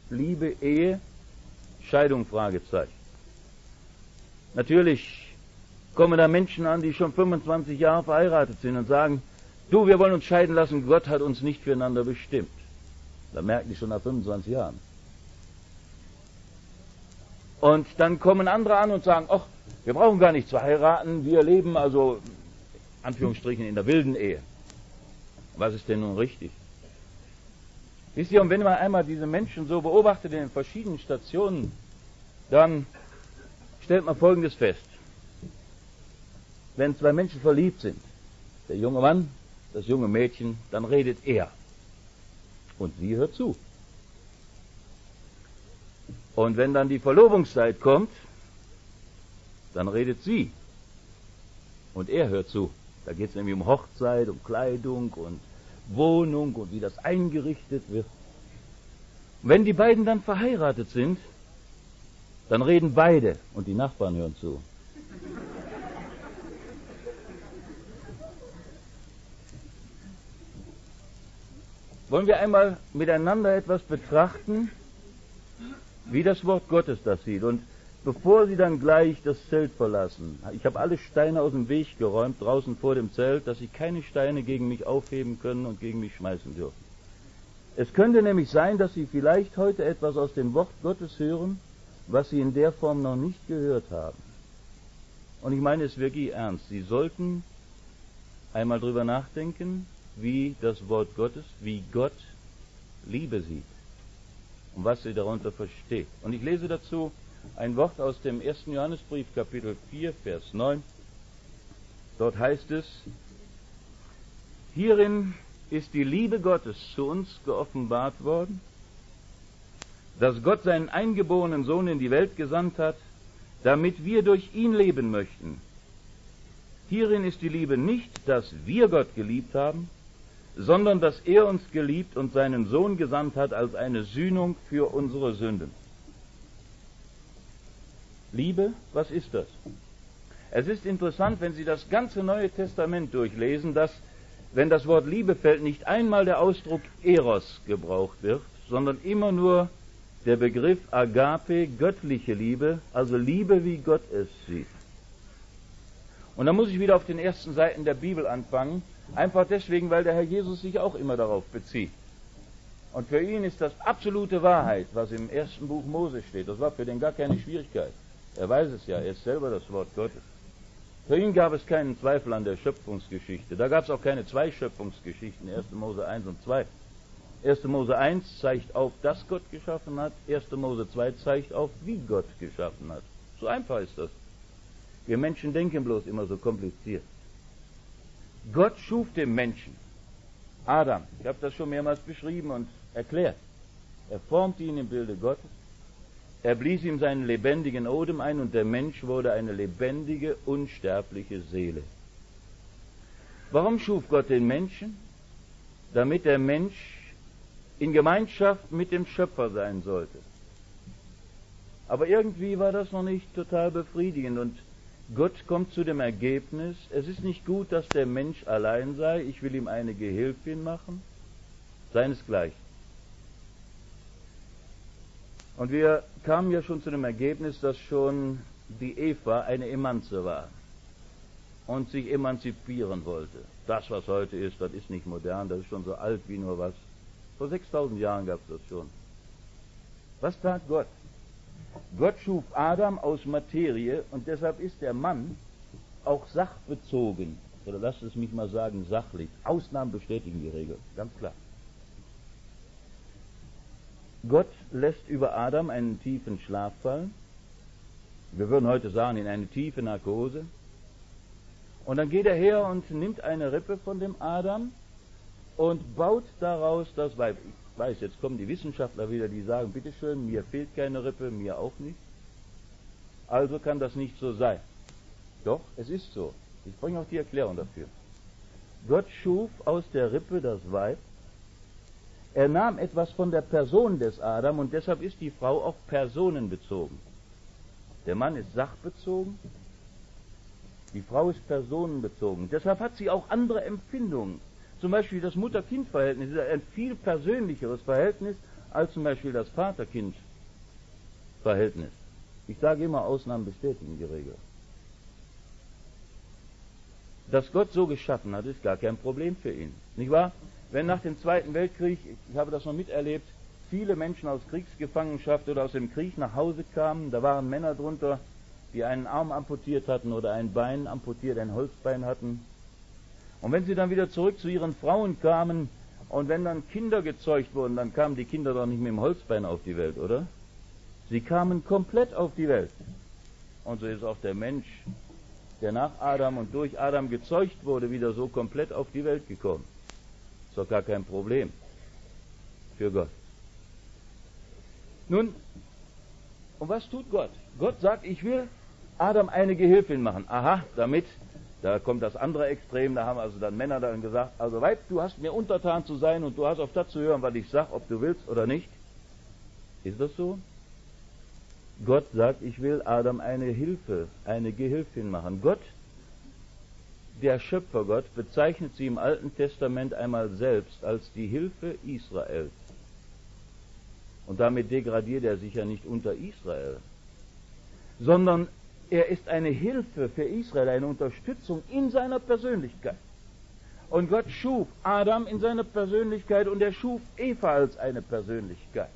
Liebe, Ehe, Scheidung, Fragezeichen. Natürlich kommen da Menschen an, die schon 25 Jahre verheiratet sind und sagen, du, wir wollen uns scheiden lassen, Gott hat uns nicht füreinander bestimmt. Da merken die schon nach 25 Jahren. Und dann kommen andere an und sagen, ach, wir brauchen gar nicht zu heiraten, wir leben also, Anführungsstrichen, in der wilden Ehe. Was ist denn nun richtig? Wisst ihr, und wenn man einmal diese Menschen so beobachtet in den verschiedenen Stationen, dann stellt man Folgendes fest. Wenn zwei Menschen verliebt sind, der junge Mann, das junge Mädchen, dann redet er. Und sie hört zu. Und wenn dann die Verlobungszeit kommt, dann redet sie. Und er hört zu. Da geht es nämlich um Hochzeit, um Kleidung und Wohnung und wie das eingerichtet wird. Und wenn die beiden dann verheiratet sind, dann reden beide und die Nachbarn hören zu. Wollen wir einmal miteinander etwas betrachten, wie das Wort Gottes das sieht. Und bevor Sie dann gleich das Zelt verlassen, ich habe alle Steine aus dem Weg geräumt, draußen vor dem Zelt, dass Sie keine Steine gegen mich aufheben können und gegen mich schmeißen dürfen. Es könnte nämlich sein, dass Sie vielleicht heute etwas aus dem Wort Gottes hören, was Sie in der Form noch nicht gehört haben. Und ich meine es wirklich ernst. Sie sollten einmal drüber nachdenken, wie das Wort Gottes, wie Gott Liebe sieht und was sie darunter versteht. Und ich lese dazu ein Wort aus dem 1. Johannesbrief, Kapitel 4, Vers 9. Dort heißt es, hierin ist die Liebe Gottes zu uns geoffenbart worden, dass Gott seinen eingeborenen Sohn in die Welt gesandt hat, damit wir durch ihn leben möchten. Hierin ist die Liebe nicht, dass wir Gott geliebt haben, sondern dass er uns geliebt und seinen Sohn gesandt hat als eine Sühnung für unsere Sünden. Liebe, was ist das? Es ist interessant, wenn Sie das ganze Neue Testament durchlesen, dass, wenn das Wort Liebe fällt, nicht einmal der Ausdruck Eros gebraucht wird, sondern immer nur der Begriff Agape, göttliche Liebe, also Liebe, wie Gott es sieht. Und da muss ich wieder auf den ersten Seiten der Bibel anfangen, einfach deswegen, weil der Herr Jesus sich auch immer darauf bezieht. Und für ihn ist das absolute Wahrheit, was im ersten Buch Mose steht. Das war für den gar keine Schwierigkeit. Er weiß es ja, er ist selber das Wort Gottes. Für ihn gab es keinen Zweifel an der Schöpfungsgeschichte. Da gab es auch keine zwei Schöpfungsgeschichten, 1. Mose 1 und 2. 1. Mose 1 zeigt auf, dass Gott geschaffen hat. 1. Mose 2 zeigt auf, wie Gott geschaffen hat. So einfach ist das. Wir Menschen denken bloß immer so kompliziert. Gott schuf den Menschen, Adam. Ich habe das schon mehrmals beschrieben und erklärt. Er formte ihn im Bilde Gottes. Er blies ihm seinen lebendigen Odem ein und der Mensch wurde eine lebendige, unsterbliche Seele. Warum schuf Gott den Menschen? Damit der Mensch in Gemeinschaft mit dem Schöpfer sein sollte. Aber irgendwie war das noch nicht total befriedigend und Gott kommt zu dem Ergebnis, es ist nicht gut, dass der Mensch allein sei, ich will ihm eine Gehilfin machen, seinesgleichen. Und wir kamen ja schon zu dem Ergebnis, dass schon die Eva eine Emanze war und sich emanzipieren wollte. Das, was heute ist, das ist nicht modern, das ist schon so alt wie nur was. Vor 6000 Jahren gab es das schon. Was tat Gott? Gott schuf Adam aus Materie und deshalb ist der Mann auch sachbezogen, oder lasst es mich mal sagen, sachlich. Ausnahmen bestätigen die Regel, ganz klar. Gott lässt über Adam einen tiefen Schlaf fallen. Wir würden heute sagen, in eine tiefe Narkose. Und dann geht er her und nimmt eine Rippe von dem Adam und baut daraus das Weib. Ich weiß, jetzt kommen die Wissenschaftler wieder, die sagen, bitteschön, mir fehlt keine Rippe, mir auch nicht. Also kann das nicht so sein. Doch, es ist so. Ich bringe auch die Erklärung dafür. Gott schuf aus der Rippe das Weib. Er nahm etwas von der Person des Adam und deshalb ist die Frau auch personenbezogen. Der Mann ist sachbezogen, die Frau ist personenbezogen. Deshalb hat sie auch andere Empfindungen. Zum Beispiel das Mutter-Kind-Verhältnis ist ein viel persönlicheres Verhältnis als zum Beispiel das Vater-Kind-Verhältnis. Ich sage immer, Ausnahmen bestätigen die Regel. Dass Gott so geschaffen hat, ist gar kein Problem für ihn. Nicht wahr? Wenn nach dem Zweiten Weltkrieg, ich habe das noch miterlebt, viele Menschen aus Kriegsgefangenschaft oder aus dem Krieg nach Hause kamen, da waren Männer drunter, die einen Arm amputiert hatten oder ein Bein amputiert, ein Holzbein hatten. Und wenn sie dann wieder zurück zu ihren Frauen kamen und wenn dann Kinder gezeugt wurden, dann kamen die Kinder doch nicht mit dem Holzbein auf die Welt, oder? Sie kamen komplett auf die Welt. Und so ist auch der Mensch, der nach Adam und durch Adam gezeugt wurde, wieder so komplett auf die Welt gekommen. Ist doch gar kein Problem für Gott. Nun, und was tut Gott? Gott sagt, ich will Adam eine Gehilfin machen. Aha, damit, da kommt das andere Extrem, da haben also dann Männer dann gesagt, also Weib, du hast mir untertan zu sein und du hast auf das zu hören, was ich sage, ob du willst oder nicht. Ist das so? Gott sagt, ich will Adam eine Hilfe, eine Gehilfin machen. Gott, der Schöpfergott, bezeichnet sie im Alten Testament einmal selbst als die Hilfe Israels. Und damit degradiert er sich ja nicht unter Israel, sondern er ist eine Hilfe für Israel, eine Unterstützung in seiner Persönlichkeit. Und Gott schuf Adam in seiner Persönlichkeit und er schuf Eva als eine Persönlichkeit.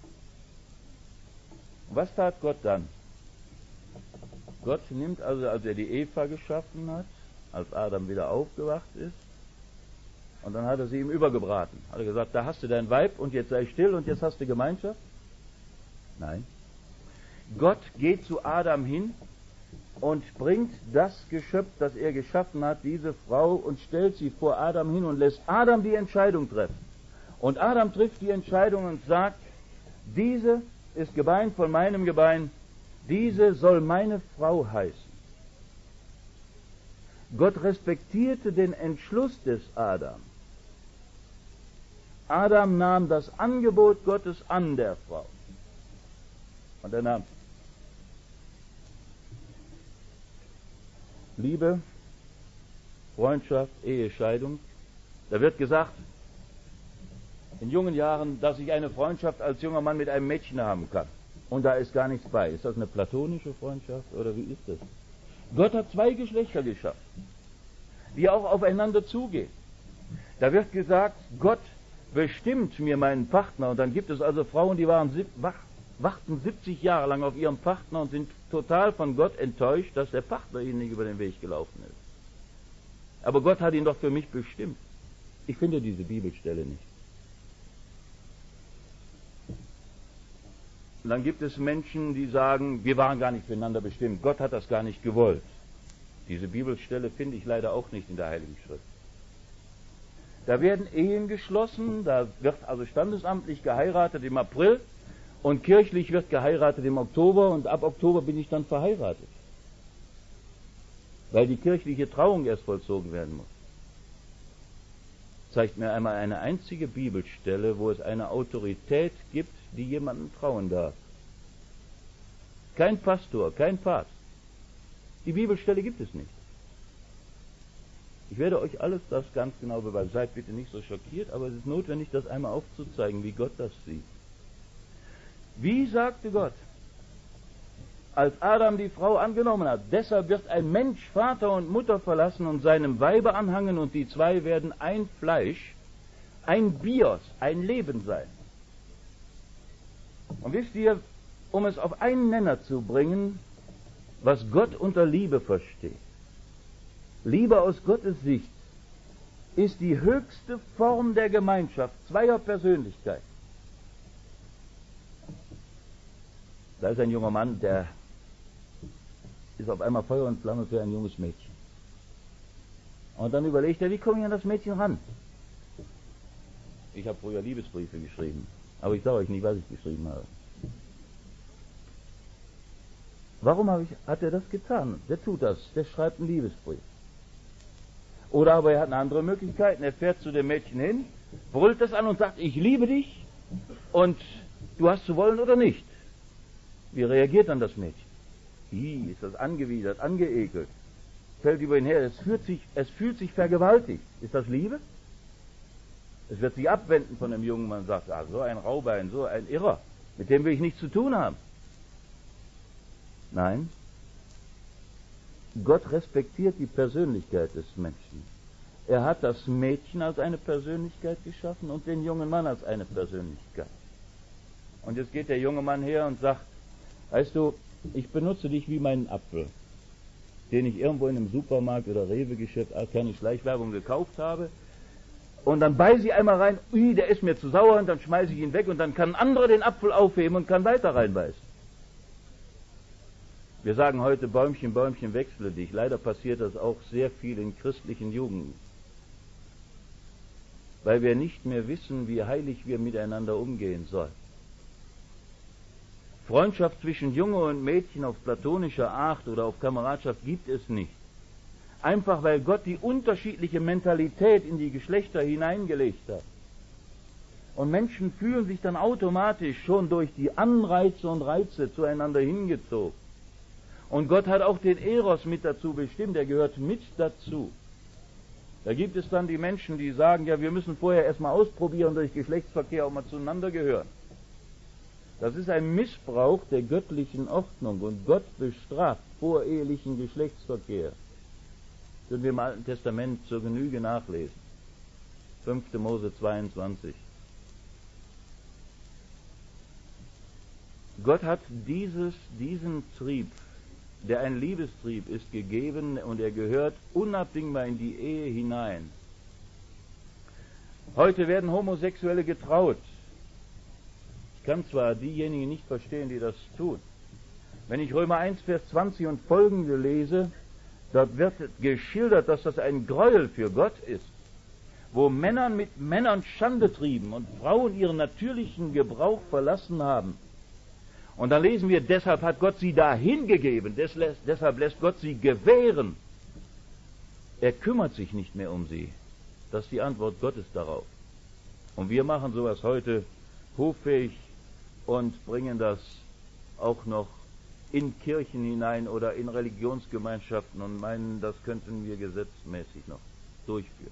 Was tat Gott dann? Gott nimmt also, als er die Eva geschaffen hat, als Adam wieder aufgewacht ist, und dann hat er sie ihm übergebraten. Hat er gesagt, da hast du dein Weib und jetzt sei still und jetzt hast du Gemeinschaft? Nein. Gott geht zu Adam hin und bringt das Geschöpf, das er geschaffen hat, diese Frau, und stellt sie vor Adam hin und lässt Adam die Entscheidung treffen. Und Adam trifft die Entscheidung und sagt, diese ist Gebein von meinem Gebein, diese soll meine Frau heißen. Gott respektierte den Entschluss des Adam. Adam nahm das Angebot Gottes an der Frau. Und er nahm Liebe, Freundschaft, Ehescheidung. Da wird gesagt, in jungen Jahren, dass ich eine Freundschaft als junger Mann mit einem Mädchen haben kann. Und da ist gar nichts bei. Ist das eine platonische Freundschaft oder wie ist das? Gott hat zwei Geschlechter geschaffen, die auch aufeinander zugehen. Da wird gesagt, Gott bestimmt mir meinen Partner, und dann gibt es also Frauen, die warten 70 Jahre lang auf ihren Partner und sind total von Gott enttäuscht, dass der Partner ihnen nicht über den Weg gelaufen ist. Aber Gott hat ihn doch für mich bestimmt. Ich finde diese Bibelstelle nicht. Und dann gibt es Menschen, die sagen, wir waren gar nicht füreinander bestimmt, Gott hat das gar nicht gewollt. Diese Bibelstelle finde ich leider auch nicht in der Heiligen Schrift. Da werden Ehen geschlossen, da wird also standesamtlich geheiratet im April und kirchlich wird geheiratet im Oktober und ab Oktober bin ich dann verheiratet. Weil die kirchliche Trauung erst vollzogen werden muss. Zeigt mir einmal eine einzige Bibelstelle, wo es eine Autorität gibt, die jemanden trauen darf. Kein Pastor, kein Papst. Die Bibelstelle gibt es nicht. Ich werde euch alles das ganz genau beweisen. Seid bitte nicht so schockiert, aber es ist notwendig, das einmal aufzuzeigen, wie Gott das sieht. Wie sagte Gott, als Adam die Frau angenommen hat, deshalb wird ein Mensch Vater und Mutter verlassen und seinem Weibe anhangen und die zwei werden ein Fleisch, ein Bios, ein Leben sein. Und wisst ihr, um es auf einen Nenner zu bringen, was Gott unter Liebe versteht. Liebe aus Gottes Sicht ist die höchste Form der Gemeinschaft zweier Persönlichkeiten. Da ist ein junger Mann, der ist auf einmal Feuer und Flamme für ein junges Mädchen. Und dann überlegt er, wie komme ich an das Mädchen ran? Ich habe früher Liebesbriefe geschrieben, aber ich sage euch nicht, was ich geschrieben habe. Warum hat er das getan? Der tut das, der schreibt einen Liebesbrief. Oder aber er hat eine andere Möglichkeit, er fährt zu dem Mädchen hin, brüllt das an und sagt, ich liebe dich und du hast zu wollen oder nicht. Wie reagiert dann das Mädchen? Ist das angewidert, angeekelt, fällt über ihn her, es fühlt sich vergewaltigt. Ist das Liebe? Es wird sich abwenden von dem jungen Mann und sagt, ah, so ein Raubein, so ein Irrer, mit dem will ich nichts zu tun haben. Nein, Gott respektiert die Persönlichkeit des Menschen. Er hat das Mädchen als eine Persönlichkeit geschaffen und den jungen Mann als eine Persönlichkeit. Und jetzt geht der junge Mann her und sagt, weißt du, ich benutze dich wie meinen Apfel, den ich irgendwo in einem Supermarkt oder Rewe-Geschäft als keine Schleichwerbung gekauft habe. Und dann beiße ich einmal rein, ui, der ist mir zu sauer, und dann schmeiße ich ihn weg und dann kann ein anderer den Apfel aufheben und kann weiter reinbeißen. Wir sagen heute, Bäumchen, Bäumchen, wechsle dich. Leider passiert das auch sehr viel in christlichen Jugenden. Weil wir nicht mehr wissen, wie heilig wir miteinander umgehen sollen. Freundschaft zwischen Junge und Mädchen auf platonischer Art oder auf Kameradschaft gibt es nicht. Einfach weil Gott die unterschiedliche Mentalität in die Geschlechter hineingelegt hat. Und Menschen fühlen sich dann automatisch schon durch die Anreize und Reize zueinander hingezogen. Und Gott hat auch den Eros mit dazu bestimmt, er gehört mit dazu. Da gibt es dann die Menschen, die sagen, ja, wir müssen vorher erstmal ausprobieren, durch Geschlechtsverkehr auch mal zueinander gehören. Das ist ein Missbrauch der göttlichen Ordnung und Gott bestraft vorehelichen Geschlechtsverkehr. Das können wir im Alten Testament zur Genüge nachlesen. 5. Mose 22. Gott hat diesen Trieb, der ein Liebestrieb ist, gegeben und er gehört unabdingbar in die Ehe hinein. Heute werden Homosexuelle getraut. Ich kann zwar diejenigen nicht verstehen, die das tun. Wenn ich Römer 1, Vers 20 und folgende lese, dort wird geschildert, dass das ein Gräuel für Gott ist, wo Männer mit Männern Schande trieben und Frauen ihren natürlichen Gebrauch verlassen haben. Und dann lesen wir, deshalb hat Gott sie dahin gegeben, deshalb lässt Gott sie gewähren. Er kümmert sich nicht mehr um sie. Das ist die Antwort Gottes darauf. Und wir machen sowas heute hoffähig und bringen das auch noch in Kirchen hinein oder in Religionsgemeinschaften und meinen, das könnten wir gesetzmäßig noch durchführen.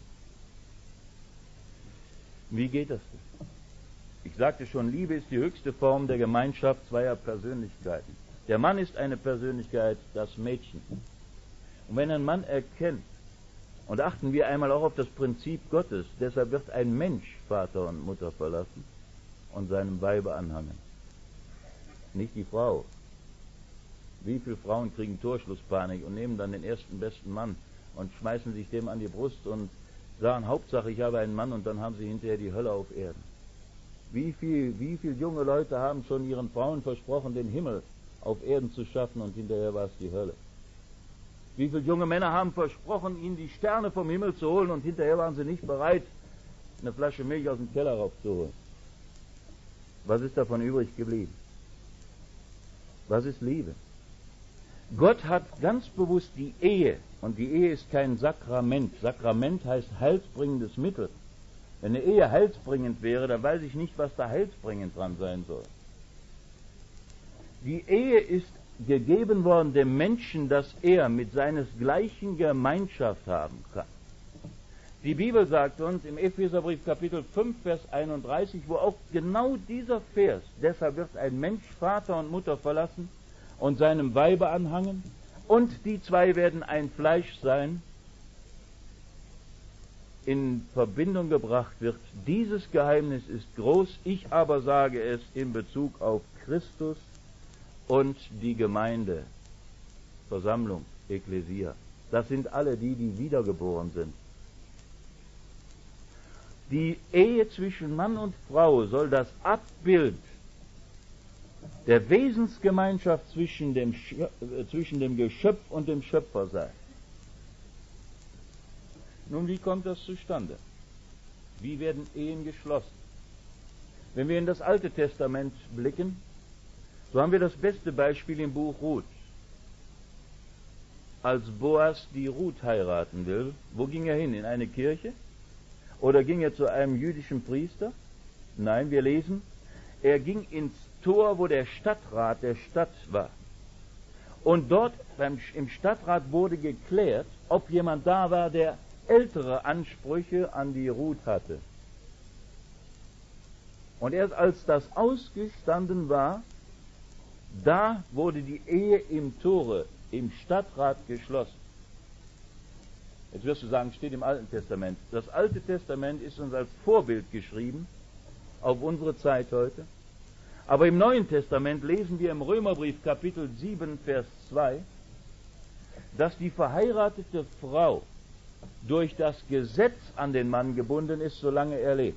Wie geht das denn? Ich sagte schon, Liebe ist die höchste Form der Gemeinschaft zweier Persönlichkeiten. Der Mann ist eine Persönlichkeit, das Mädchen. Und wenn ein Mann erkennt, und achten wir einmal auch auf das Prinzip Gottes, deshalb wird ein Mensch Vater und Mutter verlassen und seinem Weibe anhangen. Nicht die Frau. Wie viele Frauen kriegen Torschlusspanik und nehmen dann den ersten besten Mann und schmeißen sich dem an die Brust und sagen, Hauptsache ich habe einen Mann, und dann haben sie hinterher die Hölle auf Erden. Wie viel junge Leute haben schon ihren Frauen versprochen, den Himmel auf Erden zu schaffen, und hinterher war es die Hölle. Wie viele junge Männer haben versprochen, ihnen die Sterne vom Himmel zu holen, und hinterher waren sie nicht bereit, eine Flasche Milch aus dem Keller raufzuholen. Was ist davon übrig geblieben? Was ist Liebe? Gott hat ganz bewusst die Ehe, und die Ehe ist kein Sakrament. Sakrament heißt heilsbringendes Mittel. Wenn eine Ehe heilsbringend wäre, dann weiß ich nicht, was da heilsbringend dran sein soll. Die Ehe ist gegeben worden dem Menschen, dass er mit seinesgleichen Gemeinschaft haben kann. Die Bibel sagt uns im Epheserbrief Kapitel 5, Vers 31, wo auch genau dieser Vers, deshalb wird ein Mensch Vater und Mutter verlassen und seinem Weibe anhangen, und die zwei werden ein Fleisch sein, in Verbindung gebracht wird. Dieses Geheimnis ist groß, ich aber sage es in Bezug auf Christus und die Gemeinde, Versammlung, Ekklesia. Das sind alle die, die wiedergeboren sind. Die Ehe zwischen Mann und Frau soll das Abbild der Wesensgemeinschaft zwischen dem Geschöpf und dem Schöpfer sein. Nun, wie kommt das zustande? Wie werden Ehen geschlossen? Wenn wir in das Alte Testament blicken, so haben wir das beste Beispiel im Buch Ruth. Als Boas die Ruth heiraten will, wo ging er hin? In eine Kirche? Oder ging er zu einem jüdischen Priester? Nein, wir lesen, er ging ins Tor, wo der Stadtrat der Stadt war. Und dort im Stadtrat wurde geklärt, ob jemand da war, der ältere Ansprüche an die Ruth hatte. Und erst als das ausgestanden war, da wurde die Ehe im Tore, im Stadtrat geschlossen. Jetzt wirst du sagen, steht im Alten Testament. Das Alte Testament ist uns als Vorbild geschrieben, auf unsere Zeit heute. Aber im Neuen Testament lesen wir im Römerbrief Kapitel 7, Vers 2, dass die verheiratete Frau durch das Gesetz an den Mann gebunden ist, solange er lebt.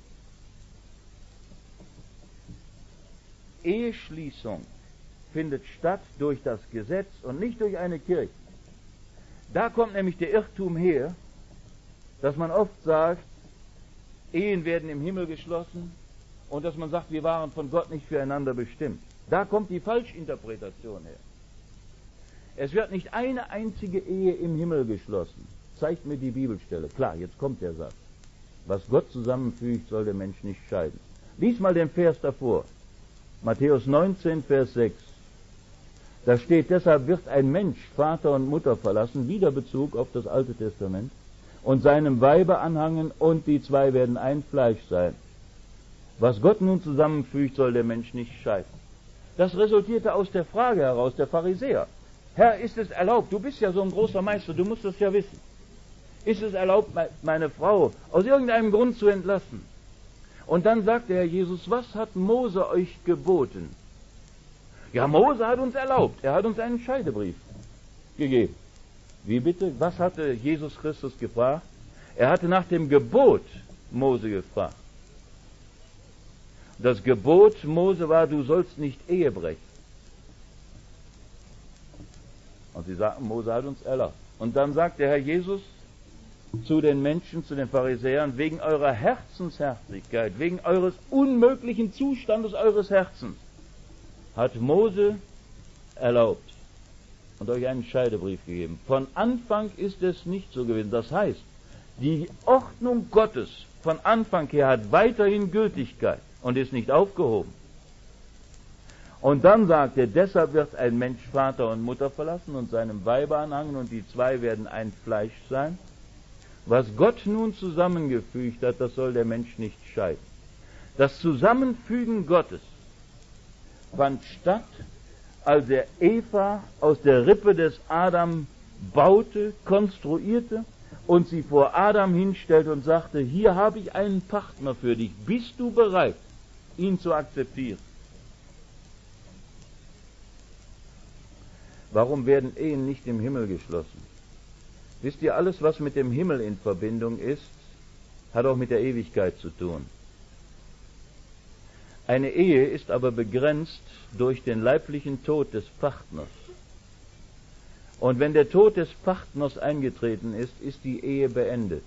Eheschließung findet statt durch das Gesetz und nicht durch eine Kirche. Da kommt nämlich der Irrtum her, dass man oft sagt, Ehen werden im Himmel geschlossen und dass man sagt, wir waren von Gott nicht füreinander bestimmt. Da kommt die Falschinterpretation her. Es wird nicht eine einzige Ehe im Himmel geschlossen. Zeigt mir die Bibelstelle. Klar, jetzt kommt der Satz. Was Gott zusammenfügt, soll der Mensch nicht scheiden. Lies mal den Vers davor. Matthäus 19, Vers 6. Da steht, deshalb wird ein Mensch Vater und Mutter verlassen, wieder Bezug auf das Alte Testament, und seinem Weibe anhangen, und die zwei werden ein Fleisch sein. Was Gott nun zusammenfügt, soll der Mensch nicht scheiden. Das resultierte aus der Frage heraus der Pharisäer. Herr, ist es erlaubt, du bist ja so ein großer Meister, du musst das ja wissen. Ist es erlaubt, meine Frau aus irgendeinem Grund zu entlassen? Und dann sagte Herr Jesus, was hat Mose euch geboten? Ja, Mose hat uns erlaubt, er hat uns einen Scheidebrief gegeben. Wie bitte? Was hatte Jesus Christus gefragt? Er hatte nach dem Gebot Mose gefragt. Das Gebot Mose war, du sollst nicht Ehe brechen. Und sie sagten, Mose hat uns erlaubt. Und dann sagt der Herr Jesus zu den Menschen, zu den Pharisäern, wegen eurer Herzensherzlichkeit, wegen eures unmöglichen Zustandes eures Herzens, hat Mose erlaubt und euch einen Scheidebrief gegeben. Von Anfang ist es nicht so gewesen. Das heißt, die Ordnung Gottes von Anfang her hat weiterhin Gültigkeit und ist nicht aufgehoben. Und dann sagt er, deshalb wird ein Mensch Vater und Mutter verlassen und seinem Weibe anhangen, und die zwei werden ein Fleisch sein. Was Gott nun zusammengefügt hat, das soll der Mensch nicht scheiden. Das Zusammenfügen Gottes fand statt, als er Eva aus der Rippe des Adam baute, konstruierte und sie vor Adam hinstellte und sagte, hier habe ich einen Partner für dich, bist du bereit, ihn zu akzeptieren? Warum werden Ehen nicht im Himmel geschlossen? Wisst ihr, alles, was mit dem Himmel in Verbindung ist, hat auch mit der Ewigkeit zu tun. Eine Ehe ist aber begrenzt durch den leiblichen Tod des Partners. Und wenn der Tod des Partners eingetreten ist, ist die Ehe beendet.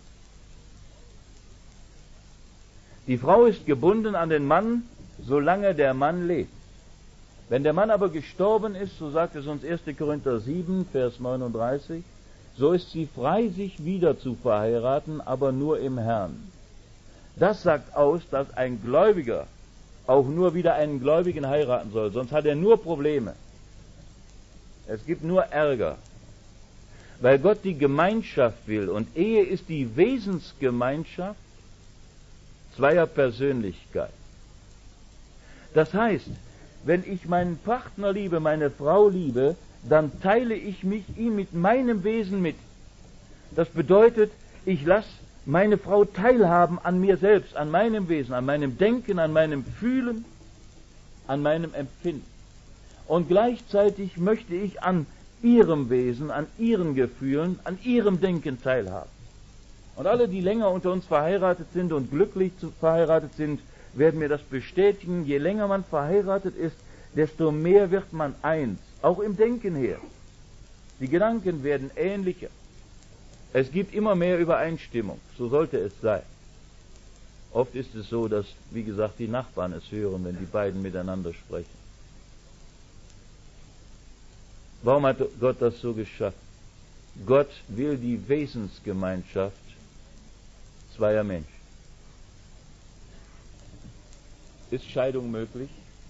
Die Frau ist gebunden an den Mann, solange der Mann lebt. Wenn der Mann aber gestorben ist, so sagt es uns 1. Korinther 7, Vers 39, so ist sie frei, sich wieder zu verheiraten, aber nur im Herrn. Das sagt aus, dass ein Gläubiger auch nur wieder einen Gläubigen heiraten soll, sonst hat er nur Probleme. Es gibt nur Ärger. Weil Gott die Gemeinschaft will, und Ehe ist die Wesensgemeinschaft zweier Persönlichkeit. Das heißt, wenn ich meinen Partner liebe, meine Frau liebe, dann teile ich mich ihm mit meinem Wesen mit. Das bedeutet, ich lasse meine Frau teilhaben an mir selbst, an meinem Wesen, an meinem Denken, an meinem Fühlen, an meinem Empfinden. Und gleichzeitig möchte ich an ihrem Wesen, an ihren Gefühlen, an ihrem Denken teilhaben. Und alle, die länger unter uns verheiratet sind und glücklich verheiratet sind, werden mir das bestätigen. Je länger man verheiratet ist, desto mehr wird man eins, auch im Denken her. Die Gedanken werden ähnlicher. Es gibt immer mehr Übereinstimmung, so sollte es sein. Oft ist es so, dass, wie gesagt, die Nachbarn es hören, wenn die beiden miteinander sprechen. Warum hat Gott das so geschafft? Gott will die Wesensgemeinschaft zweier Menschen. Ist Scheidung möglich?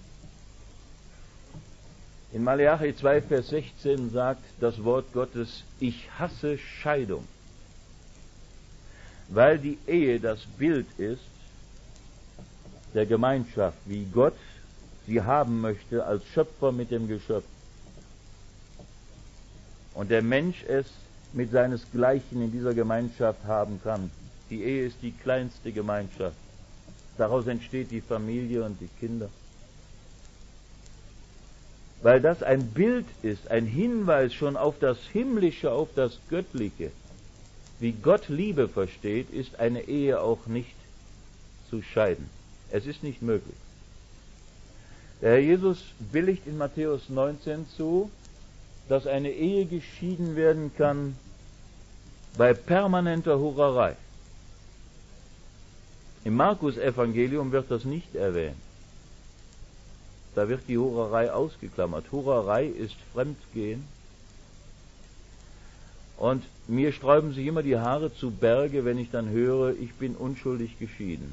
In Maleachi 2, Vers 16 sagt das Wort Gottes, ich hasse Scheidung, weil die Ehe das Bild ist der Gemeinschaft, wie Gott sie haben möchte als Schöpfer mit dem Geschöpf. Und der Mensch es mit seinesgleichen in dieser Gemeinschaft haben kann. Die Ehe ist die kleinste Gemeinschaft. Daraus entsteht die Familie und die Kinder. Weil das ein Bild ist, ein Hinweis schon auf das Himmlische, auf das Göttliche. Wie Gott Liebe versteht, ist eine Ehe auch nicht zu scheiden. Es ist nicht möglich. Der Herr Jesus billigt in Matthäus 19 zu, dass eine Ehe geschieden werden kann bei permanenter Hurerei. Im Markus-Evangelium wird das nicht erwähnt. Da wird die Hurerei ausgeklammert. Hurerei ist Fremdgehen. Und mir sträuben sich immer die Haare zu Berge, wenn ich dann höre, ich bin unschuldig geschieden.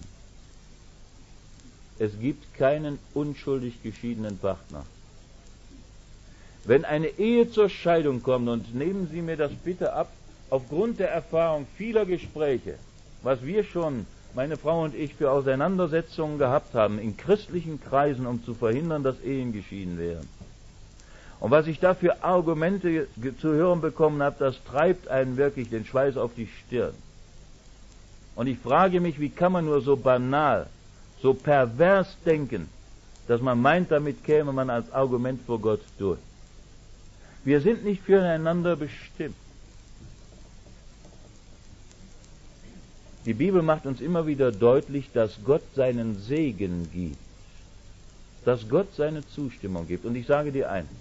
Es gibt keinen unschuldig geschiedenen Partner. Wenn eine Ehe zur Scheidung kommt, und nehmen Sie mir das bitte ab, aufgrund der Erfahrung vieler Gespräche, was wir schon, meine Frau und ich, für Auseinandersetzungen gehabt haben in christlichen Kreisen, um zu verhindern, dass Ehen geschieden werden. Und was ich da für Argumente zu hören bekommen habe, das treibt einen wirklich den Schweiß auf die Stirn. Und ich frage mich, wie kann man nur so banal, so pervers denken, dass man meint, damit käme man als Argument vor Gott durch. Wir sind nicht füreinander bestimmt. Die Bibel macht uns immer wieder deutlich, dass Gott seinen Segen gibt, dass Gott seine Zustimmung gibt. Und ich sage dir eins: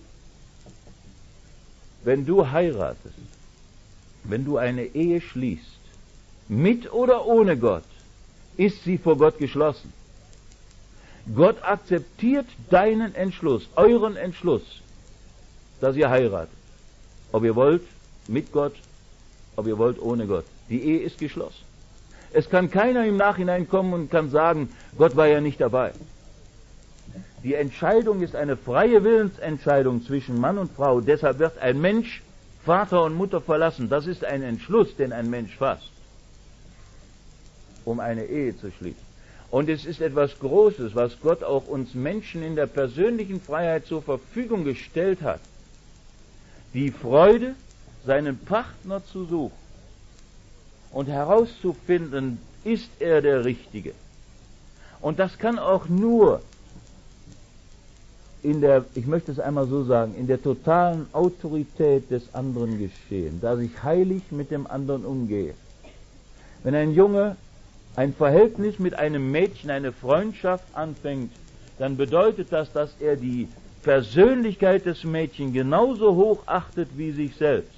Wenn du heiratest, wenn du eine Ehe schließt, mit oder ohne Gott, ist sie vor Gott geschlossen. Gott akzeptiert deinen Entschluss, euren Entschluss, dass ihr heiratet. Ob ihr wollt, mit Gott, ob ihr wollt, ohne Gott. Die Ehe ist geschlossen. Es kann keiner im Nachhinein kommen und kann sagen, Gott war ja nicht dabei. Die Entscheidung ist eine freie Willensentscheidung zwischen Mann und Frau. Deshalb wird ein Mensch Vater und Mutter verlassen. Das ist ein Entschluss, den ein Mensch fasst, um eine Ehe zu schließen. Und es ist etwas Großes, was Gott auch uns Menschen in der persönlichen Freiheit zur Verfügung gestellt hat. Die Freude, seinen Partner zu suchen und herauszufinden, ist er der Richtige. Und das kann auch nur in der, ich möchte es einmal so sagen, in der totalen Autorität des anderen geschehen, dass ich heilig mit dem anderen umgehe. Wenn ein Junge ein Verhältnis mit einem Mädchen, eine Freundschaft anfängt, dann bedeutet das, dass er die Persönlichkeit des Mädchens genauso hoch achtet wie sich selbst.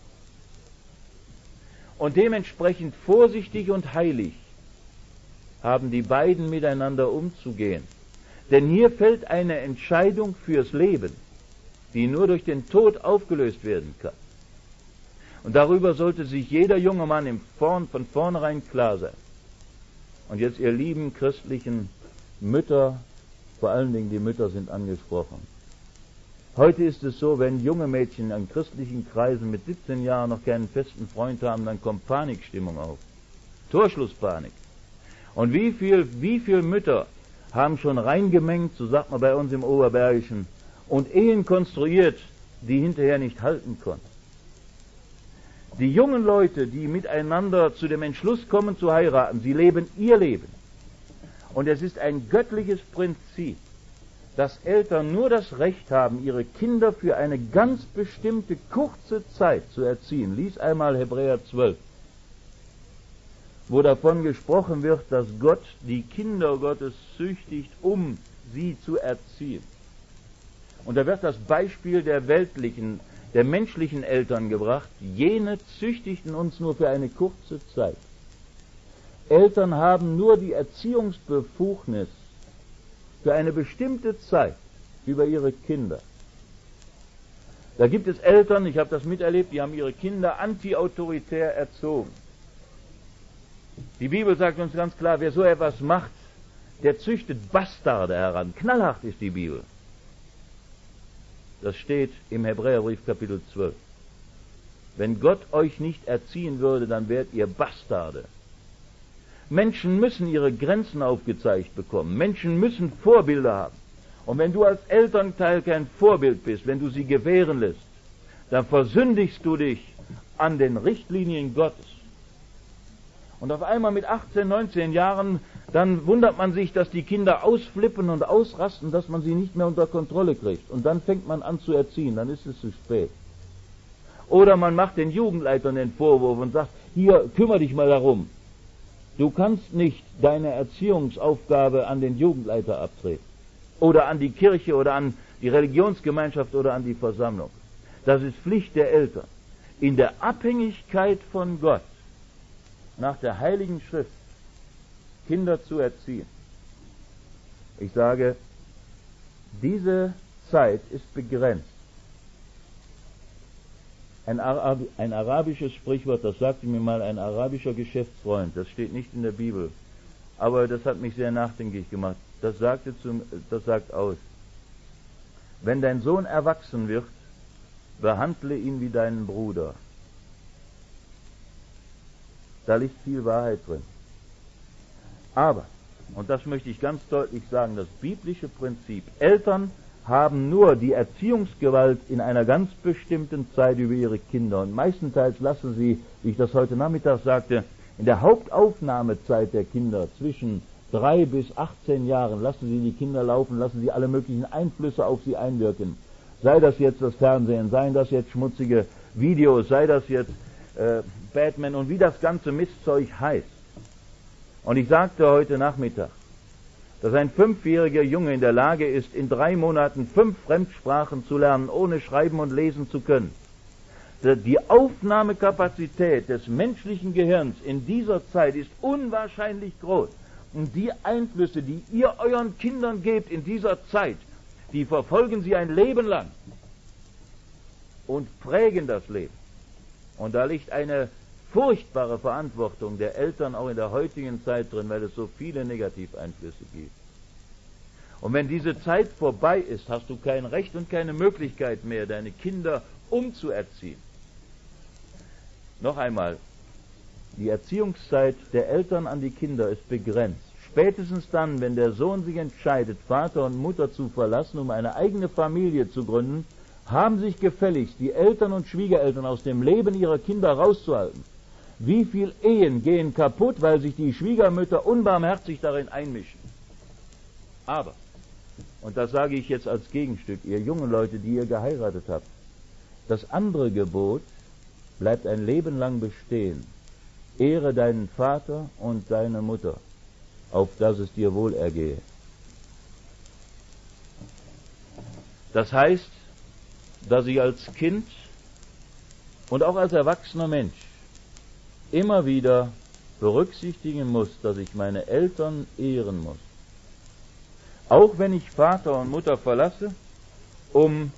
Und dementsprechend vorsichtig und heilig haben die beiden miteinander umzugehen. Denn hier fällt eine Entscheidung fürs Leben, die nur durch den Tod aufgelöst werden kann. Und darüber sollte sich jeder junge Mann von vornherein klar sein. Und jetzt, ihr lieben christlichen Mütter, vor allen Dingen die Mütter sind angesprochen. Heute ist es so, wenn junge Mädchen in christlichen Kreisen mit 17 Jahren noch keinen festen Freund haben, dann kommt Panikstimmung auf. Torschlusspanik. Und wie viel Mütter haben schon reingemengt, so sagt man bei uns im Oberbergischen, und Ehen konstruiert, die hinterher nicht halten konnten. Die jungen Leute, die miteinander zu dem Entschluss kommen zu heiraten, sie leben ihr Leben. Und es ist ein göttliches Prinzip, dass Eltern nur das Recht haben, ihre Kinder für eine ganz bestimmte kurze Zeit zu erziehen. Lies einmal Hebräer 12, wo davon gesprochen wird, dass Gott die Kinder Gottes züchtigt, um sie zu erziehen. Und da wird das Beispiel der menschlichen Eltern gebracht. Jene züchtigten uns nur für eine kurze Zeit. Eltern haben nur die Erziehungsbefugnis für eine bestimmte Zeit über ihre Kinder. Da gibt es Eltern, ich habe das miterlebt, die haben ihre Kinder antiautoritär erzogen. Die Bibel sagt uns ganz klar, wer so etwas macht, der züchtet Bastarde heran. Knallhart ist die Bibel. Das steht im Hebräerbrief Kapitel 12. Wenn Gott euch nicht erziehen würde, dann wärt ihr Bastarde. Menschen müssen ihre Grenzen aufgezeigt bekommen. Menschen müssen Vorbilder haben. Und wenn du als Elternteil kein Vorbild bist, wenn du sie gewähren lässt, dann versündigst du dich an den Richtlinien Gottes. Und auf einmal mit 18, 19 Jahren, dann wundert man sich, dass die Kinder ausflippen und ausrasten, dass man sie nicht mehr unter Kontrolle kriegt. Und dann fängt man an zu erziehen, dann ist es zu spät. Oder man macht den Jugendleitern den Vorwurf und sagt, hier, kümmere dich mal darum. Du kannst nicht deine Erziehungsaufgabe an den Jugendleiter abtreten. Oder an die Kirche oder an die Religionsgemeinschaft oder an die Versammlung. Das ist Pflicht der Eltern. In der Abhängigkeit von Gott, nach der Heiligen Schrift, Kinder zu erziehen. Ich sage, diese Zeit ist begrenzt. Ein arabisches Sprichwort, das sagte mir mal ein arabischer Geschäftsfreund, das steht nicht in der Bibel, aber das hat mich sehr nachdenklich gemacht. Das sagt aus, wenn dein Sohn erwachsen wird, behandle ihn wie deinen Bruder. Da liegt viel Wahrheit drin. Aber, und das möchte ich ganz deutlich sagen, das biblische Prinzip, Eltern haben nur die Erziehungsgewalt in einer ganz bestimmten Zeit über ihre Kinder. Und meistenteils lassen sie, wie ich das heute Nachmittag sagte, in der Hauptaufnahmezeit der Kinder zwischen 3 bis 18 Jahren, lassen sie die Kinder laufen, lassen sie alle möglichen Einflüsse auf sie einwirken. Sei das jetzt das Fernsehen, seien das jetzt schmutzige Videos, sei das jetzt Batman und wie das ganze Mistzeug heißt. Und ich sagte heute Nachmittag, dass ein 5-jähriger Junge in der Lage ist, in 3 Monaten 5 Fremdsprachen zu lernen, ohne schreiben und lesen zu können. Die Aufnahmekapazität des menschlichen Gehirns in dieser Zeit ist unwahrscheinlich groß. Und die Einflüsse, die ihr euren Kindern gebt in dieser Zeit, die verfolgen sie ein Leben lang und prägen das Leben. Und da liegt eine furchtbare Verantwortung der Eltern auch in der heutigen Zeit drin, weil es so viele Negativeinflüsse gibt. Und wenn diese Zeit vorbei ist, hast du kein Recht und keine Möglichkeit mehr, deine Kinder umzuerziehen. Noch einmal, die Erziehungszeit der Eltern an die Kinder ist begrenzt. Spätestens dann, wenn der Sohn sich entscheidet, Vater und Mutter zu verlassen, um eine eigene Familie zu gründen, haben sich gefälligst die Eltern und Schwiegereltern aus dem Leben ihrer Kinder rauszuhalten. Wie viele Ehen gehen kaputt, weil sich die Schwiegermütter unbarmherzig darin einmischen. Aber, und das sage ich jetzt als Gegenstück, ihr jungen Leute, die ihr geheiratet habt, das andere Gebot bleibt ein Leben lang bestehen. Ehre deinen Vater und deine Mutter, auf dass es dir wohl ergehe. Das heißt, dass ich als Kind und auch als erwachsener Mensch immer wieder berücksichtigen muss, dass ich meine Eltern ehren muss. Auch wenn ich Vater und Mutter verlasse, um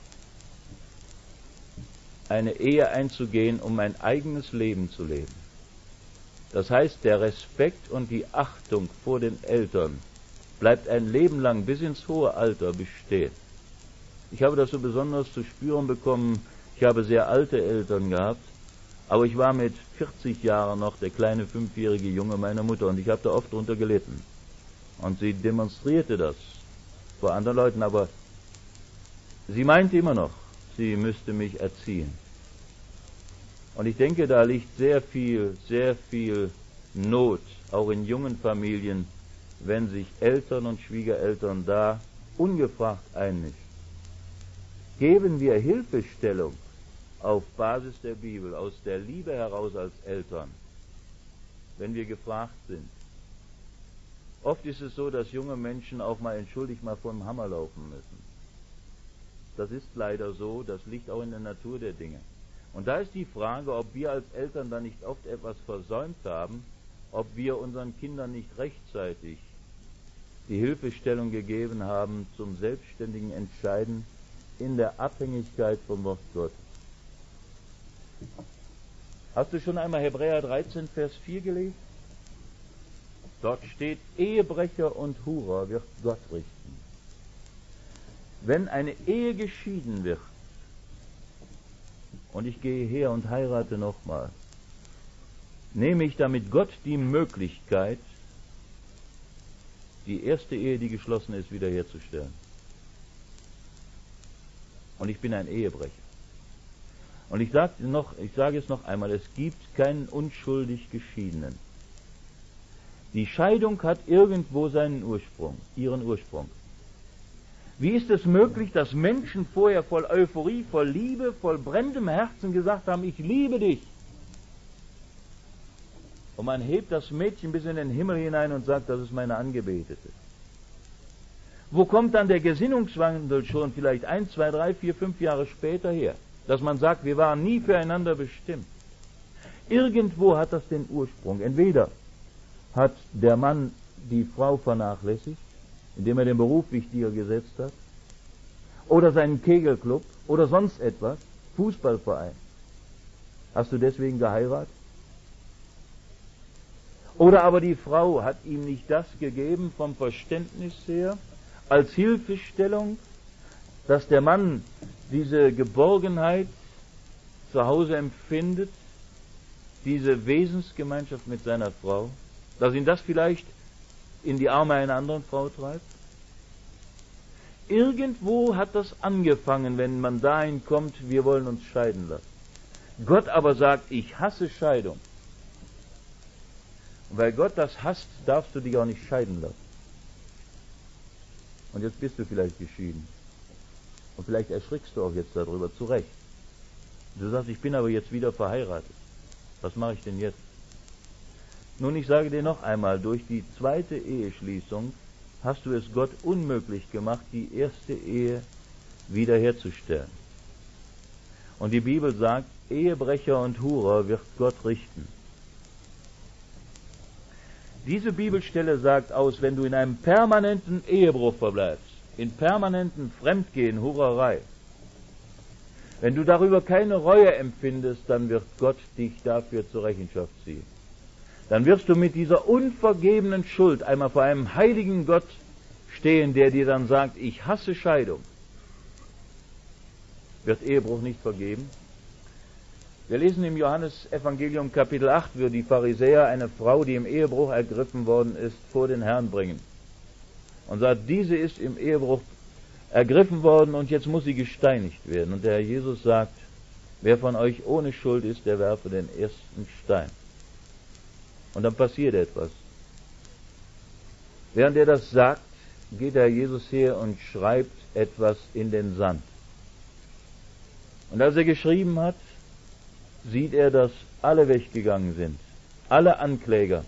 eine Ehe einzugehen, um mein eigenes Leben zu leben. Das heißt, der Respekt und die Achtung vor den Eltern bleibt ein Leben lang bis ins hohe Alter bestehen. Ich habe das so besonders zu spüren bekommen. Ich habe sehr alte Eltern gehabt, aber ich war mit 40 Jahren noch der kleine 5-jährige Junge meiner Mutter und ich habe da oft drunter gelitten. Und sie demonstrierte das vor anderen Leuten, aber sie meinte immer noch, sie müsste mich erziehen. Und ich denke, da liegt sehr viel Not, auch in jungen Familien, wenn sich Eltern und Schwiegereltern da ungefragt einmischen. Geben wir Hilfestellung auf Basis der Bibel, aus der Liebe heraus als Eltern, wenn wir gefragt sind. Oft ist es so, dass junge Menschen auch mal entschuldigt mal vor dem Hammer laufen müssen. Das ist leider so, das liegt auch in der Natur der Dinge. Und da ist die Frage, ob wir als Eltern da nicht oft etwas versäumt haben, ob wir unseren Kindern nicht rechtzeitig die Hilfestellung gegeben haben zum selbstständigen Entscheiden in der Abhängigkeit vom Wort Gottes. Hast du schon einmal Hebräer 13, Vers 4 gelesen? Dort steht, Ehebrecher und Hurer wird Gott richten. Wenn eine Ehe geschieden wird, und ich gehe her und heirate nochmal, nehme ich damit Gott die Möglichkeit, die erste Ehe, die geschlossen ist, wiederherzustellen. Und ich bin ein Ehebrecher. Und ich sage es noch einmal, es gibt keinen unschuldig Geschiedenen. Die Scheidung hat irgendwo ihren Ursprung. Wie ist es möglich, dass Menschen vorher voll Euphorie, voll Liebe, voll brennendem Herzen gesagt haben, ich liebe dich? Und man hebt das Mädchen bis in den Himmel hinein und sagt, das ist meine Angebetete. Wo kommt dann der Gesinnungswandel schon vielleicht 1, 2, 3, 4, 5 Jahre später her? Dass man sagt, wir waren nie füreinander bestimmt. Irgendwo hat das den Ursprung. Entweder hat der Mann die Frau vernachlässigt, indem er den Beruf wichtiger gesetzt hat, oder seinen Kegelclub, oder sonst etwas, Fußballverein. Hast du deswegen geheiratet? Oder aber die Frau hat ihm nicht das gegeben vom Verständnis her, als Hilfestellung, dass der Mann diese Geborgenheit zu Hause empfindet, diese Wesensgemeinschaft mit seiner Frau, dass ihn das vielleicht in die Arme einer anderen Frau treibt? Irgendwo hat das angefangen, wenn man dahin kommt, wir wollen uns scheiden lassen. Gott aber sagt, ich hasse Scheidung. Und weil Gott das hasst, darfst du dich auch nicht scheiden lassen. Und jetzt bist du vielleicht geschieden. Und vielleicht erschrickst du auch jetzt darüber, zu Recht. Du sagst, ich bin aber jetzt wieder verheiratet. Was mache ich denn jetzt? Nun, ich sage dir noch einmal, durch die zweite Eheschließung hast du es Gott unmöglich gemacht, die erste Ehe wiederherzustellen. Und die Bibel sagt, Ehebrecher und Hurer wird Gott richten. Diese Bibelstelle sagt aus, wenn du in einem permanenten Ehebruch verbleibst, in permanenten Fremdgehen, Hurerei, wenn du darüber keine Reue empfindest, dann wird Gott dich dafür zur Rechenschaft ziehen. Dann wirst du mit dieser unvergebenen Schuld einmal vor einem heiligen Gott stehen, der dir dann sagt, ich hasse Scheidung. Wird Ehebruch nicht vergeben? Wir lesen im Johannesevangelium Kapitel 8, wie die Pharisäer eine Frau, die im Ehebruch ergriffen worden ist, vor den Herrn bringen. Und sagt, diese ist im Ehebruch ergriffen worden und jetzt muss sie gesteinigt werden. Und der Herr Jesus sagt, wer von euch ohne Schuld ist, der werfe den ersten Stein. Und dann passiert etwas. Während er das sagt, geht der Herr Jesus her und schreibt etwas in den Sand. Und als er geschrieben hat, sieht er, dass alle weggegangen sind. Alle Ankläger.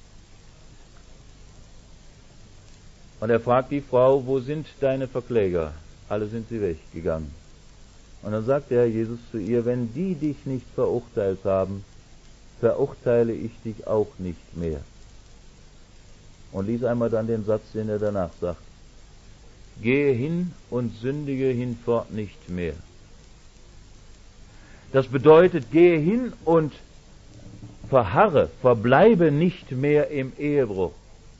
Und er fragt die Frau, wo sind deine Verkläger? Alle sind sie weggegangen. Und dann sagt der Herr Jesus zu ihr, wenn die dich nicht verurteilt haben, verurteile ich dich auch nicht mehr. Und lies einmal dann den Satz, den er danach sagt. Gehe hin und sündige hinfort nicht mehr. Das bedeutet, gehe hin und verbleibe nicht mehr im Ehebruch.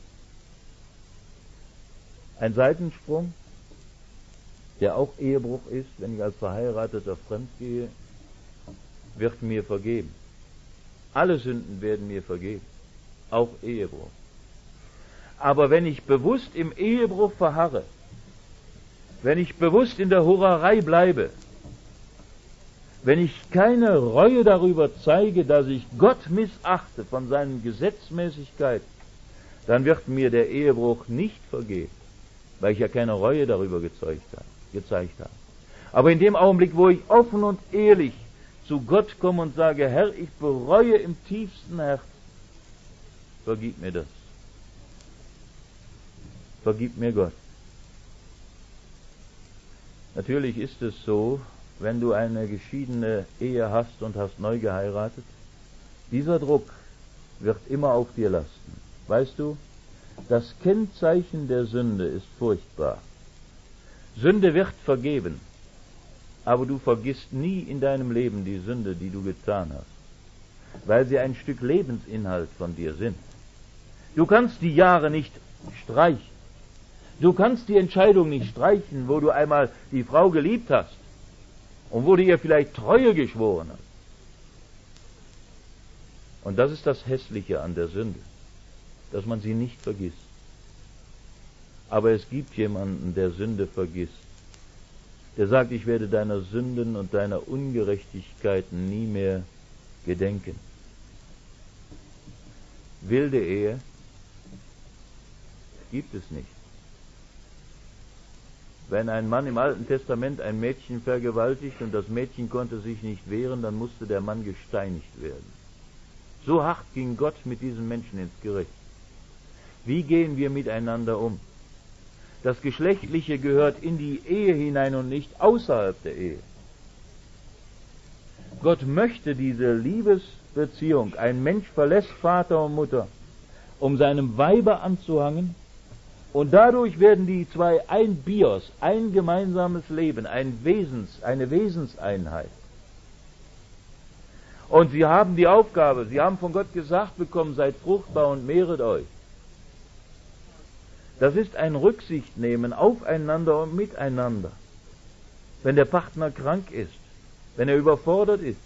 Ein Seitensprung, der auch Ehebruch ist, wenn ich als Verheirateter fremd gehe, wird mir vergeben. Alle Sünden werden mir vergeben, auch Ehebruch. Aber wenn ich bewusst im Ehebruch verharre, wenn ich bewusst in der Hurerei bleibe, wenn ich keine Reue darüber zeige, dass ich Gott missachte von seinen Gesetzmäßigkeiten, dann wird mir der Ehebruch nicht vergeben, weil ich ja keine Reue darüber gezeigt habe. Aber in dem Augenblick, wo ich offen und ehrlich zu Gott komme und sage, Herr, ich bereue im tiefsten Herzen, vergib mir das. Vergib mir Gott. Natürlich ist es so, wenn du eine geschiedene Ehe hast und hast neu geheiratet, dieser Druck wird immer auf dir lasten. Weißt du, das Kennzeichen der Sünde ist furchtbar. Sünde wird vergeben, aber du vergisst nie in deinem Leben die Sünde, die du getan hast, weil sie ein Stück Lebensinhalt von dir sind. Du kannst die Jahre nicht streichen. Du kannst die Entscheidung nicht streichen, wo du einmal die Frau geliebt hast und wo du ihr vielleicht Treue geschworen hast. Und das ist das Hässliche an der Sünde, dass man sie nicht vergisst. Aber es gibt jemanden, der Sünde vergisst. Der sagt, ich werde deiner Sünden und deiner Ungerechtigkeiten nie mehr gedenken. Wilde Ehe gibt es nicht. Wenn ein Mann im Alten Testament ein Mädchen vergewaltigt und das Mädchen konnte sich nicht wehren, dann musste der Mann gesteinigt werden. So hart ging Gott mit diesen Menschen ins Gericht. Wie gehen wir miteinander um? Das Geschlechtliche gehört in die Ehe hinein und nicht außerhalb der Ehe. Gott möchte diese Liebesbeziehung. Ein Mensch verlässt Vater und Mutter, um seinem Weibe anzuhangen, und dadurch werden die zwei ein Bios, ein gemeinsames Leben, eine Wesenseinheit. Und sie haben die Aufgabe, sie haben von Gott gesagt bekommen, seid fruchtbar und mehret euch. Das ist ein Rücksichtnehmen aufeinander und miteinander. Wenn der Partner krank ist, wenn er überfordert ist.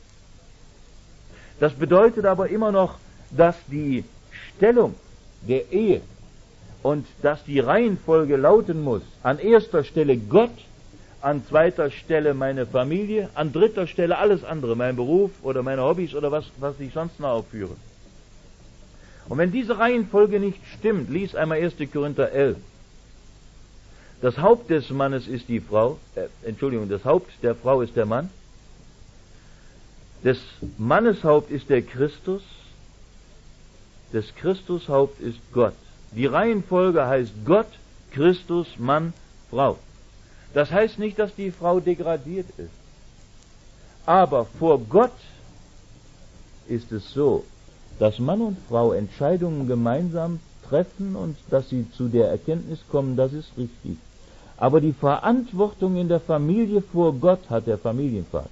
Das bedeutet aber immer noch, dass die Stellung der Ehe und dass die Reihenfolge lauten muss: an erster Stelle Gott, an zweiter Stelle meine Familie, an dritter Stelle alles andere, mein Beruf oder meine Hobbys oder was ich sonst noch aufführe. Und wenn diese Reihenfolge nicht stimmt, lies einmal 1. Korinther 11. Das Haupt des Mannes ist die Frau, das Haupt der Frau ist der Mann. Des Mannes Haupt ist der Christus, des Christus Haupt ist Gott. Die Reihenfolge heißt Gott, Christus, Mann, Frau. Das heißt nicht, dass die Frau degradiert ist. Aber vor Gott ist es so, dass Mann und Frau Entscheidungen gemeinsam treffen und dass sie zu der Erkenntnis kommen, das ist richtig. Aber die Verantwortung in der Familie vor Gott hat der Familienvater.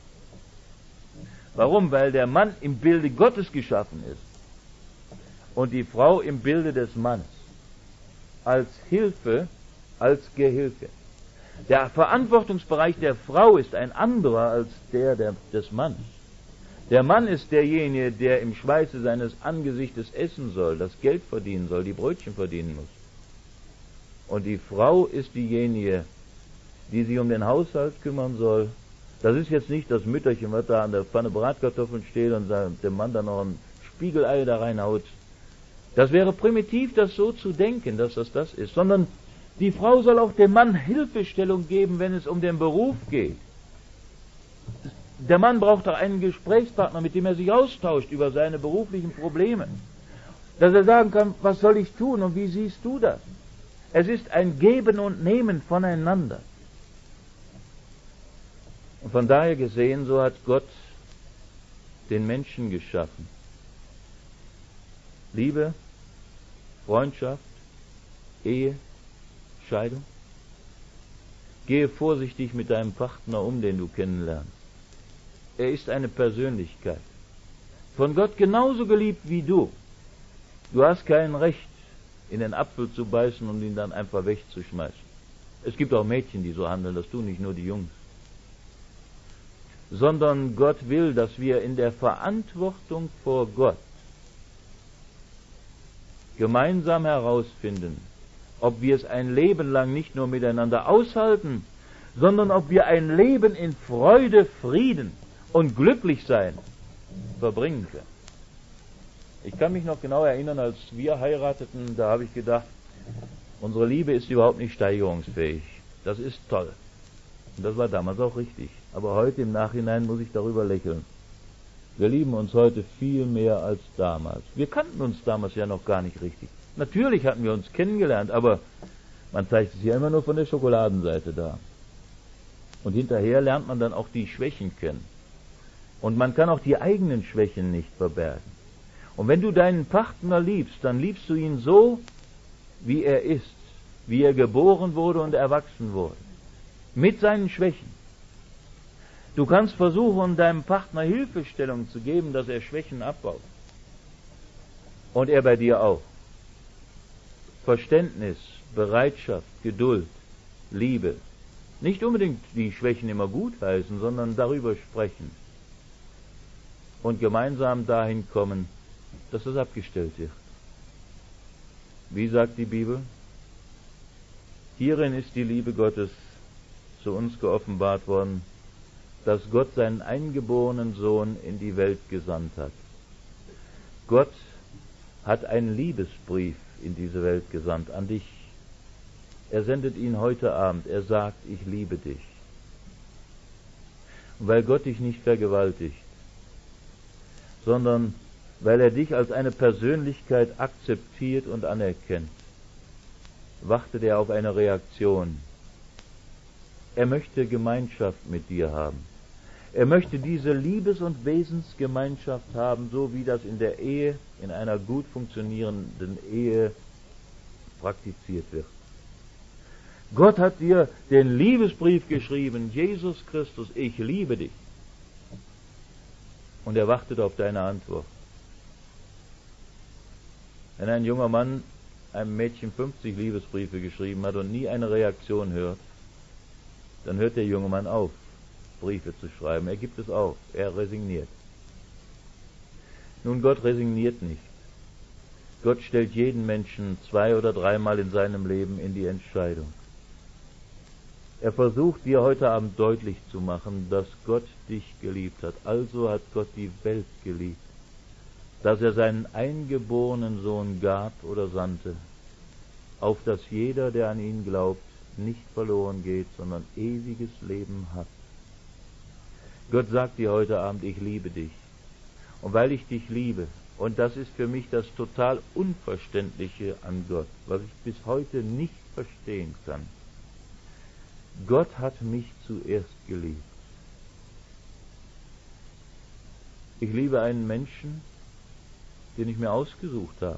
Warum? Weil der Mann im Bilde Gottes geschaffen ist und die Frau im Bilde des Mannes. Als Hilfe, als Gehilfe. Der Verantwortungsbereich der Frau ist ein anderer als der des Mannes. Der Mann ist derjenige, der im Schweiße seines Angesichtes essen soll, das Geld verdienen soll, die Brötchen verdienen muss. Und die Frau ist diejenige, die sich um den Haushalt kümmern soll. Das ist jetzt nicht das Mütterchen, was da an der Pfanne Bratkartoffeln steht und dem Mann dann noch ein Spiegelei da reinhaut. Das wäre primitiv, das so zu denken, dass das ist. Sondern die Frau soll auch dem Mann Hilfestellung geben, wenn es um den Beruf geht. Der Mann braucht doch einen Gesprächspartner, mit dem er sich austauscht über seine beruflichen Probleme. Dass er sagen kann, was soll ich tun und wie siehst du das? Es ist ein Geben und Nehmen voneinander. Und von daher gesehen, so hat Gott den Menschen geschaffen. Liebe, Freundschaft, Ehe, Scheidung. Gehe vorsichtig mit deinem Partner um, den du kennenlernst. Er ist eine Persönlichkeit. Von Gott genauso geliebt wie du. Du hast kein Recht, in den Apfel zu beißen und ihn dann einfach wegzuschmeißen. Es gibt auch Mädchen, die so handeln, das tun nicht nur die Jungs. Sondern Gott will, dass wir in der Verantwortung vor Gott gemeinsam herausfinden, ob wir es ein Leben lang nicht nur miteinander aushalten, sondern ob wir ein Leben in Freude, Frieden und Glücklichsein verbringen können. Ich kann mich noch genau erinnern, als wir heirateten, da habe ich gedacht, unsere Liebe ist überhaupt nicht steigerungsfähig. Das ist toll. Und das war damals auch richtig. Aber heute im Nachhinein muss ich darüber lächeln. Wir lieben uns heute viel mehr als damals. Wir kannten uns damals ja noch gar nicht richtig. Natürlich hatten wir uns kennengelernt, aber man zeigt es ja immer nur von der Schokoladenseite da. Und hinterher lernt man dann auch die Schwächen kennen. Und man kann auch die eigenen Schwächen nicht verbergen. Und wenn du deinen Partner liebst, dann liebst du ihn so, wie er ist, wie er geboren wurde und erwachsen wurde. Mit seinen Schwächen. Du kannst versuchen, deinem Partner Hilfestellung zu geben, dass er Schwächen abbaut. Und er bei dir auch. Verständnis, Bereitschaft, Geduld, Liebe. Nicht unbedingt die Schwächen immer gutheißen, sondern darüber sprechen. Und gemeinsam dahin kommen, dass das abgestellt wird. Wie sagt die Bibel? Hierin ist die Liebe Gottes zu uns geoffenbart worden, dass Gott seinen eingeborenen Sohn in die Welt gesandt hat. Gott hat einen Liebesbrief in diese Welt gesandt, an dich. Er sendet ihn heute Abend. Er sagt, ich liebe dich. Und weil Gott dich nicht vergewaltigt, sondern weil er dich als eine Persönlichkeit akzeptiert und anerkennt, wartet er auf eine Reaktion. Er möchte Gemeinschaft mit dir haben. Er möchte diese Liebes- und Wesensgemeinschaft haben, so wie das in der Ehe, in einer gut funktionierenden Ehe praktiziert wird. Gott hat dir den Liebesbrief geschrieben, Jesus Christus, ich liebe dich. Und er wartet auf deine Antwort. Wenn ein junger Mann einem Mädchen 50 Liebesbriefe geschrieben hat und nie eine Reaktion hört, dann hört der junge Mann auf, Briefe zu schreiben. Er gibt es auf, er resigniert. Nun, Gott resigniert nicht. Gott stellt jeden Menschen 2- oder 3-mal in seinem Leben in die Entscheidung. Er versucht dir heute Abend deutlich zu machen, dass Gott dich geliebt hat. Also hat Gott die Welt geliebt, dass er seinen eingeborenen Sohn gab oder sandte, auf dass jeder, der an ihn glaubt, nicht verloren geht, sondern ewiges Leben hat. Gott sagt dir heute Abend, ich liebe dich. Und weil ich dich liebe, und das ist für mich das total Unverständliche an Gott, was ich bis heute nicht verstehen kann. Gott hat mich zuerst geliebt. Ich liebe einen Menschen, den ich mir ausgesucht habe,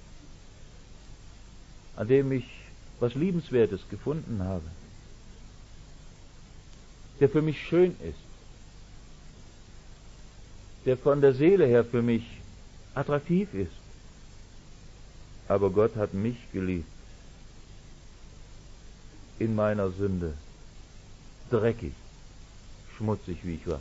an dem ich was Liebenswertes gefunden habe, der für mich schön ist, der von der Seele her für mich attraktiv ist. Aber Gott hat mich geliebt, in meiner Sünde, dreckig, schmutzig wie ich war.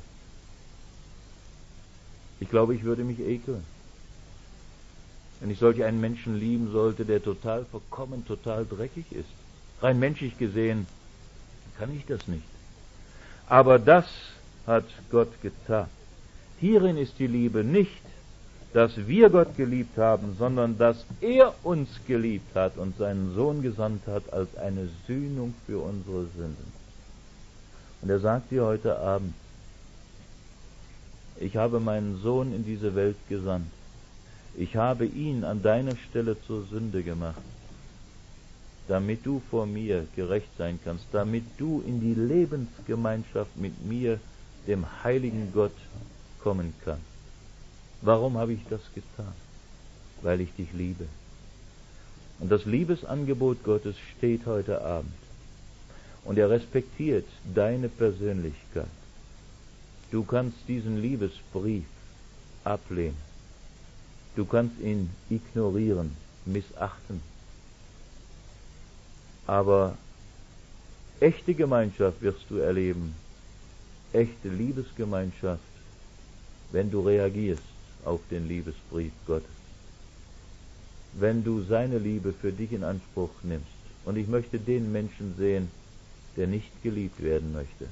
Ich glaube, ich würde mich ekeln, wenn ich solch einen Menschen lieben sollte, der total verkommen, total dreckig ist. Rein menschlich gesehen kann ich das nicht. Aber das hat Gott getan. Hierin ist die Liebe nicht, dass wir Gott geliebt haben, sondern dass er uns geliebt hat und seinen Sohn gesandt hat als eine Sühnung für unsere Sünden. Und er sagt dir heute Abend, ich habe meinen Sohn in diese Welt gesandt. Ich habe ihn an deiner Stelle zur Sünde gemacht, damit du vor mir gerecht sein kannst, damit du in die Lebensgemeinschaft mit mir, dem heiligen Gott, kommen kannst. Warum habe ich das getan? Weil ich dich liebe. Und das Liebesangebot Gottes steht heute Abend. Und er respektiert deine Persönlichkeit. Du kannst diesen Liebesbrief ablehnen. Du kannst ihn ignorieren, missachten. Aber echte Gemeinschaft wirst du erleben, echte Liebesgemeinschaft, wenn du reagierst auf den Liebesbrief Gottes. Wenn du seine Liebe für dich in Anspruch nimmst. Und ich möchte den Menschen sehen, der nicht geliebt werden möchte.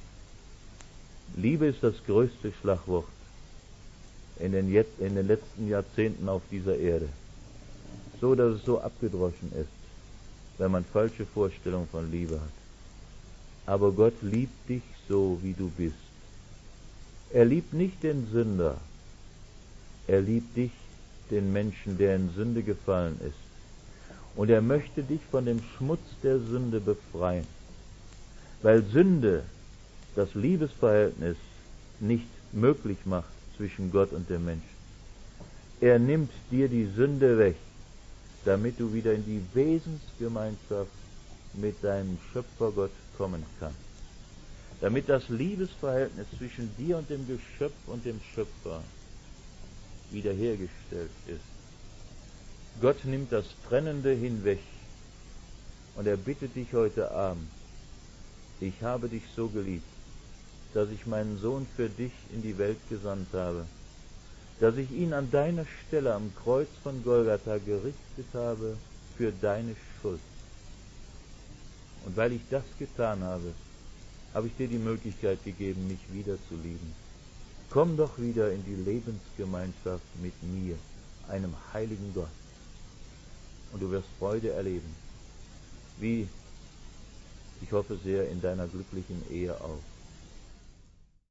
Liebe ist das größte Schlagwort in den letzten Jahrzehnten auf dieser Erde. So, dass es so abgedroschen ist, wenn man falsche Vorstellungen von Liebe hat. Aber Gott liebt dich so, wie du bist. Er liebt nicht den Sünder. Er liebt dich, den Menschen, der in Sünde gefallen ist. Und er möchte dich von dem Schmutz der Sünde befreien. Weil Sünde das Liebesverhältnis nicht möglich macht zwischen Gott und dem Menschen. Er nimmt dir die Sünde weg, damit du wieder in die Wesensgemeinschaft mit deinem Schöpfer Gott kommen kannst. Damit das Liebesverhältnis zwischen dir und dem Geschöpf und dem Schöpfer wiederhergestellt ist. Gott nimmt das Trennende hinweg und er bittet dich heute Abend, ich habe dich so geliebt, dass ich meinen Sohn für dich in die Welt gesandt habe, dass ich ihn an deiner Stelle am Kreuz von Golgatha gerichtet habe für deine Schuld. Und weil ich das getan habe, habe ich dir die Möglichkeit gegeben, mich wieder zu lieben. Komm doch wieder in die Lebensgemeinschaft mit mir, einem heiligen Gott. Und du wirst Freude erleben, wie, ich hoffe sehr, in deiner glücklichen Ehe auch.